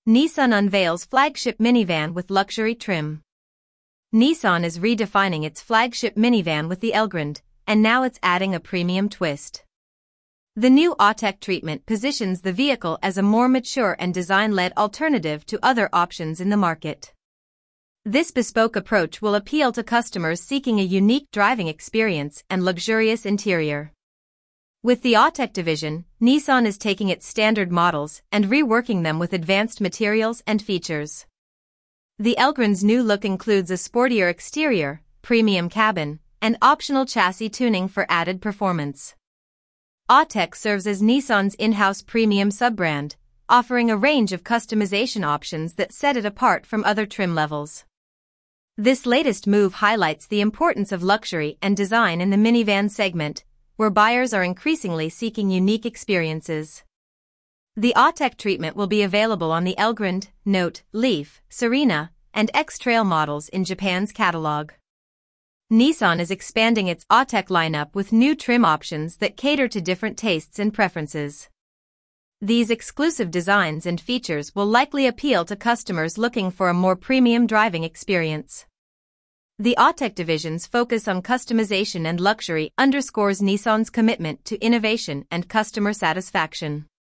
Nissan unveils flagship minivan with luxury trim. Nissan is redefining its flagship minivan with the Elgrand, and now it's adding a premium twist. The new Autech treatment positions the vehicle as a more mature and design-led alternative to other options in the market. This bespoke approach will appeal to customers seeking a unique driving experience and luxurious interior. With the Autech division, Nissan is taking its standard models and reworking them with advanced materials and features. The Elgrand's new look includes a sportier exterior, premium cabin, and optional chassis tuning for added performance. Autech serves as Nissan's in-house premium sub-brand, offering a range of customization options that set it apart from other trim levels. This latest move highlights the importance of luxury and design in the minivan segment, where buyers are increasingly seeking unique experiences. The Autech treatment will be available on the Elgrand, Note, Leaf, Serena, and X-Trail models in Japan's catalog. Nissan is expanding its Autech lineup with new trim options that cater to different tastes and preferences. These exclusive designs and features will likely appeal to customers looking for a more premium driving experience. The Autech division's focus on customization and luxury underscores Nissan's commitment to innovation and customer satisfaction.